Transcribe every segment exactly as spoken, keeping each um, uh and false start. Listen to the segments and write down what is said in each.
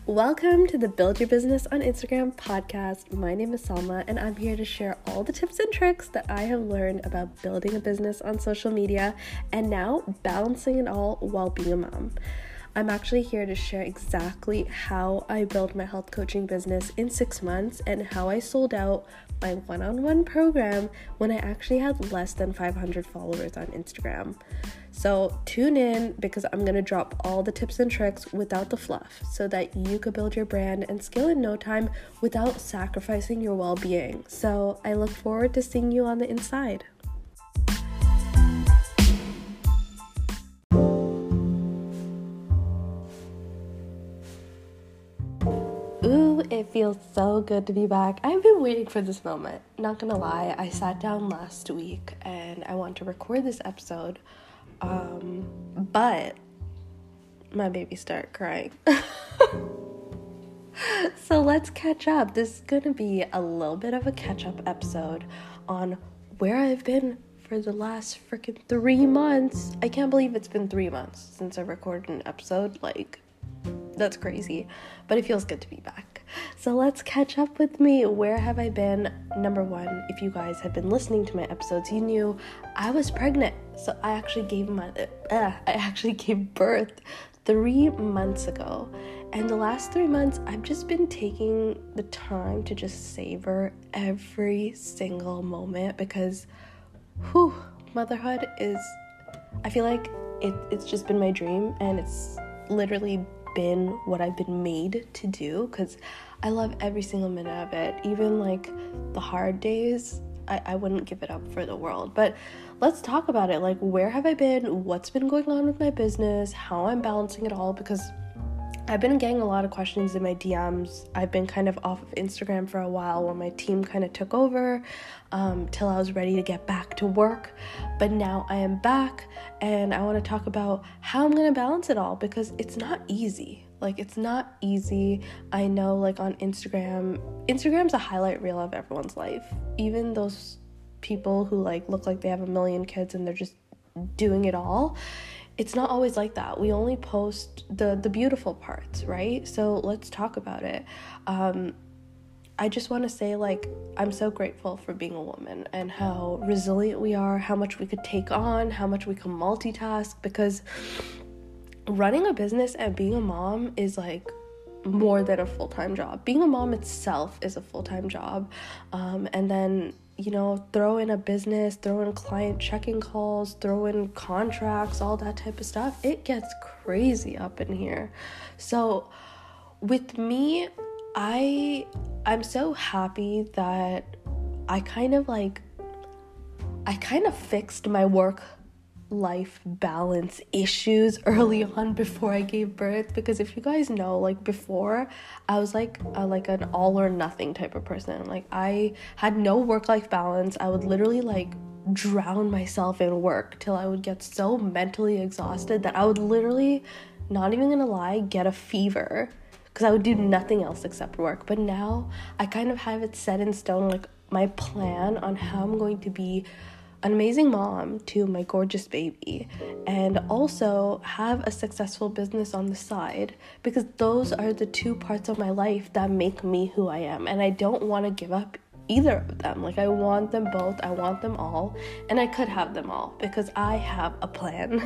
Welcome to the Build Your Business on Instagram podcast. My name is Salma and I'm here to share all the tips and tricks that I have learned about building a business on social media and now balancing it all while being a mom. I'm actually here to share exactly how I built my health coaching business in six months and how I sold out my one-on-one program when I actually had less than five hundred followers on Instagram. So tune in because I'm going to drop all the tips and tricks without the fluff so that you could build your brand and scale in no time without sacrificing your well-being. So I look forward to seeing you on the inside. Ooh, it feels so good to be back. I've been waiting for this moment. Not gonna lie, I sat down last week and I want to record this episode. Um, but my baby started crying. So let's catch up. This is going to be a little bit of a catch-up episode on where I've been for the last freaking three months. I can't believe it's been three months since I recorded an episode. Like, that's crazy. But it feels good to be back. So let's catch up with me. Where have I been? Number one, if you guys have been listening to my episodes, you knew I was pregnant. So I actually gave my uh, I actually gave birth three months ago. And the last three months, I've just been taking the time to just savor every single moment because, whew, motherhood is, I feel like it, it's just been my dream and it's literally been what I've been made to do because I love every single minute of it. Even like the hard days, I, I wouldn't give it up for the world. But let's talk about it. Like, where have I been? What's been going on with my business? How I'm balancing it all? Because I've been getting a lot of questions in my D Ms. I've been kind of off of Instagram for a while when my team kind of took over um, till I was ready to get back to work. But now I am back and I want to talk about how I'm going to balance it all because it's not easy. Like, it's not easy. I know, like, on Instagram, Instagram's a highlight reel of everyone's life. Even those people who, like, look like they have a million kids and they're just doing it all. It's not always like that. We only post the the beautiful parts, right? So let's talk about it. Um, I just want to say, like, I'm so grateful for being a woman and how resilient we are, how much we could take on, how much we can multitask, because running a business and being a mom is like more than a full-time job. Being a mom itself is a full-time job. Um, and then you know, throw in a business, throw in client checking calls, throw in contracts, all that type of stuff. It gets crazy up in here. So with me, I, I'm so happy that I kind of like, I kind of fixed my work life balance issues early on before I gave birth, because if you guys know, like, before I was like a, like an all or nothing type of person. Like, I had no work-life balance. I would literally like drown myself in work till I would get so mentally exhausted that I would literally, not even gonna lie, get a fever because I would do nothing else except work. But now I kind of have it set in stone, like my plan on how I'm going to be an amazing mom to my gorgeous baby and also have a successful business on the side, because those are the two parts of my life that make me who I am, and I don't want to give up either of them. Like, I want them both, I want them all, and I could have them all because I have a plan.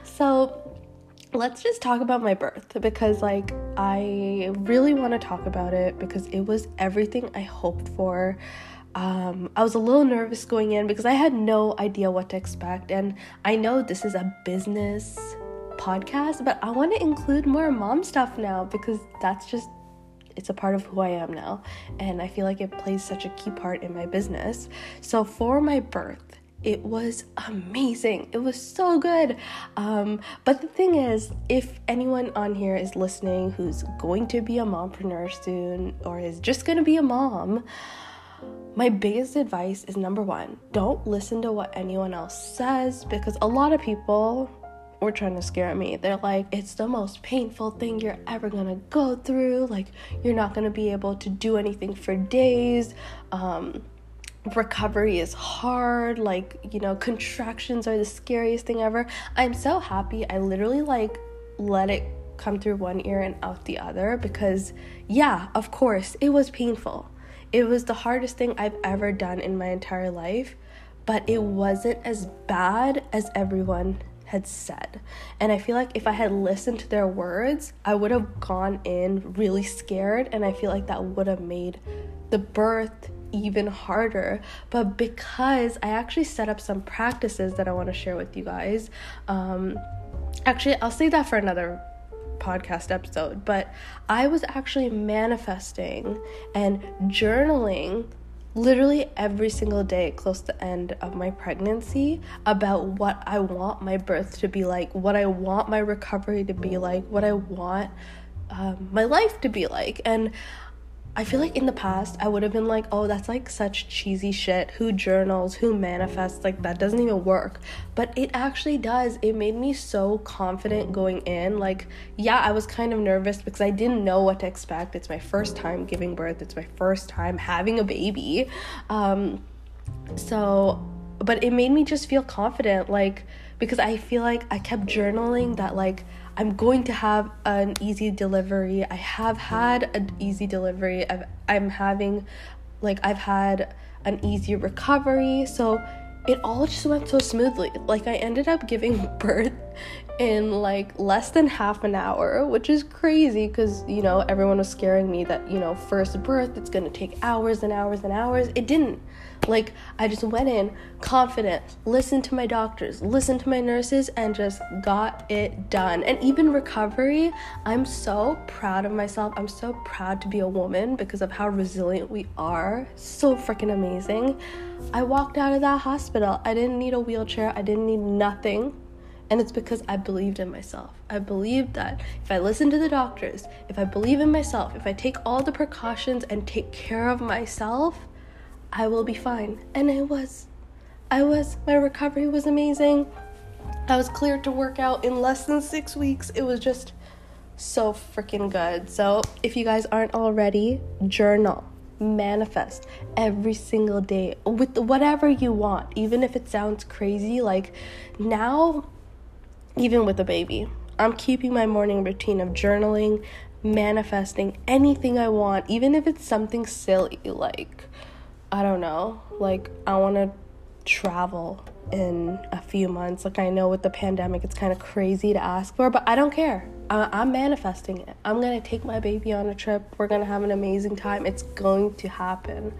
So let's just talk about my birth, because like I really want to talk about it because it was everything I hoped for. Um, I was a little nervous going in because I had no idea what to expect, and I know this is a business podcast, but I want to include more mom stuff now because that's just, it's a part of who I am now, and I feel like it plays such a key part in my business. So for my birth, it was amazing. It was so good. Um, but the thing is, if anyone on here is listening who's going to be a mompreneur soon or is just going to be a mom, my biggest advice is, number one, don't listen to what anyone else says, because a lot of people were trying to scare me. They're like, it's the most painful thing you're ever gonna go through. Like, you're not gonna be able to do anything for days. Um, recovery is hard. Like, you know, contractions are the scariest thing ever. I'm so happy I literally like let it come through one ear and out the other, because yeah, of course, it was painful. It was the hardest thing I've ever done in my entire life, but it wasn't as bad as everyone had said. And I feel like if I had listened to their words, I would have gone in really scared, and I feel like that would have made the birth even harder. But because I actually set up some practices that I want to share with you guys, um actually I'll save that for another podcast episode, but I was actually manifesting and journaling literally every single day close to the end of my pregnancy about what I want my birth to be like, what I want my recovery to be like, what I want um, my life to be like. And I feel like in the past I would have been like, oh, that's like such cheesy shit. Who journals? Who manifests? Like, that doesn't even work. But it actually does. It made me so confident going in. Like, yeah, I was kind of nervous because I didn't know what to expect. It's my first time giving birth. It's my first time having a baby. Um, so, but it made me just feel confident. Like, because I feel like I kept journaling that, like, I'm going to have an easy delivery. I have had an easy delivery. I've, I'm having, like, I've had an easy recovery. So it all just went so smoothly. Like, I ended up giving birth in, like, less than half an hour, which is crazy because, you know, everyone was scaring me that, you know, first birth, it's going to take hours and hours and hours. It didn't. Like, I just went in confident, listened to my doctors, listened to my nurses, and just got it done. And even recovery, I'm so proud of myself. I'm so proud to be a woman because of how resilient we are. So freaking amazing. I walked out of that hospital. I didn't need a wheelchair. I didn't need nothing. And it's because I believed in myself. I believed that if I listen to the doctors, if I believe in myself, if I take all the precautions and take care of myself, I will be fine. And it was. I was. My recovery was amazing. I was cleared to work out in less than six weeks. It was just so freaking good. So if you guys aren't already, journal, manifest every single day with whatever you want, even if it sounds crazy. Like, now, even with a baby, I'm keeping my morning routine of journaling, manifesting anything I want, even if it's something silly, like, I don't know, like, I want to travel in a few months. Like, I know with the pandemic, it's kind of crazy to ask for, but I don't care. I- I'm manifesting it. I'm going to take my baby on a trip. We're going to have an amazing time. It's going to happen.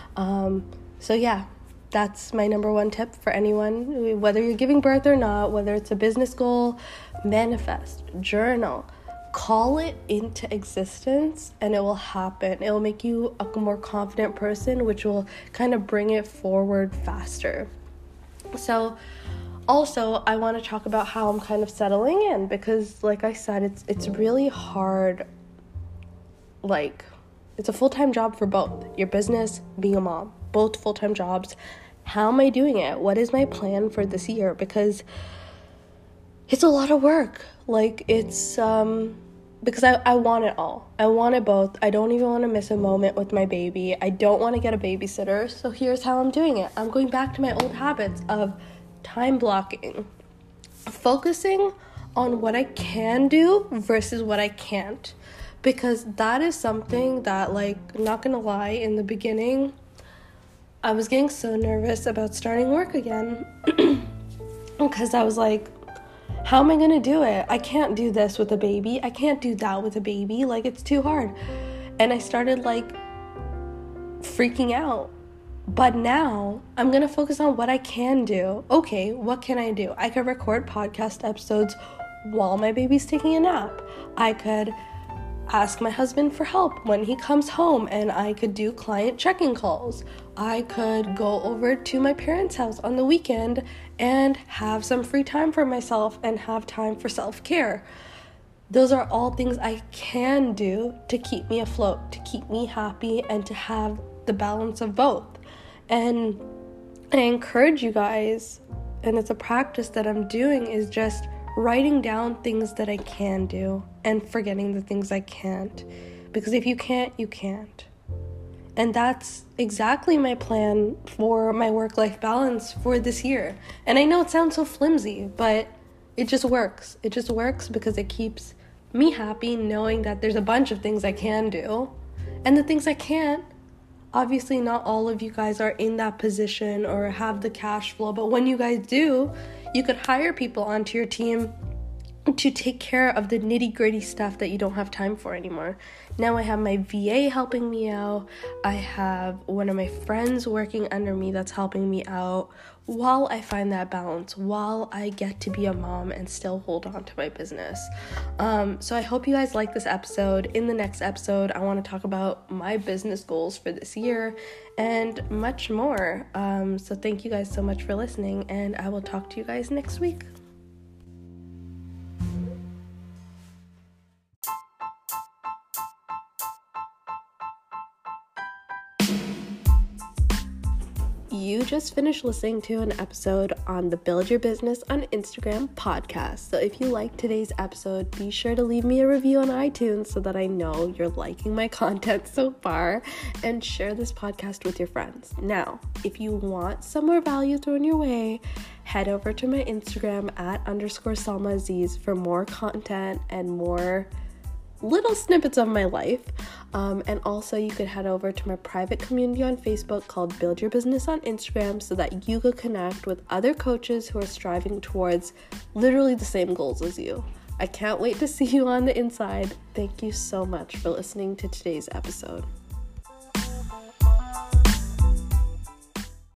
Um, so yeah, that's my number one tip for anyone, whether you're giving birth or not, whether it's a business goal, manifest, journal, call it into existence, and it will happen. It will make you a more confident person, which will kind of bring it forward faster. So also, I want to talk about how I'm kind of settling in, because like I said, it's it's really hard. Like, it's a full-time job for both your business, being a mom, both full-time jobs. How am I doing it? What is my plan for this year? Because it's a lot of work. Like, it's, um, because I, I want it all. I want it both. I don't even want to miss a moment with my baby. I don't want to get a babysitter. So here's how I'm doing it. I'm going back to my old habits of time blocking, focusing on what I can do versus what I can't. Because that is something that, like, not gonna lie, in the beginning, I was getting so nervous about starting work again. Because I was like, how am I going to do it? I can't do this with a baby. I can't do that with a baby. Like, it's too hard. And I started, like, freaking out. But now I'm going to focus on what I can do. Okay, what can I do? I could record podcast episodes while my baby's taking a nap. I could ask my husband for help when he comes home, and I could do client check-in calls. I could go over to my parents' house on the weekend and have some free time for myself and have time for self-care. Those are all things I can do to keep me afloat, to keep me happy, and to have the balance of both. And I encourage you guys, and it's a practice that I'm doing, is just writing down things that I can do and forgetting the things I can't. Because if you can't, you can't. And that's exactly my plan for my work-life balance for this year. And I know it sounds so flimsy, but it just works. It just works because it keeps me happy knowing that there's a bunch of things I can do. And the things I can't, obviously not all of you guys are in that position or have the cash flow, but when you guys do, you could hire people onto your team to take care of the nitty-gritty stuff that you don't have time for anymore. Now I have my V A helping me out. I have one of my friends working under me that's helping me out while I find that balance, while I get to be a mom and still hold on to my business. Um, so I hope you guys like this episode. In the next episode, I want to talk about my business goals for this year and much more. Um, so thank you guys so much for listening, and I will talk to you guys next week. You just finished listening to an episode on the Build Your Business on Instagram podcast. So if you liked today's episode, be sure to leave me a review on iTunes so that I know you're liking my content so far, and share this podcast with your friends. Now, if you want some more value thrown your way, head over to my Instagram at underscore Salma Aziz for more content and more little snippets of my life. Um, and also you could head over to my private community on Facebook called Build Your Business on Instagram so that you could connect with other coaches who are striving towards literally the same goals as you. I can't wait to see you on the inside. Thank you so much for listening to today's episode.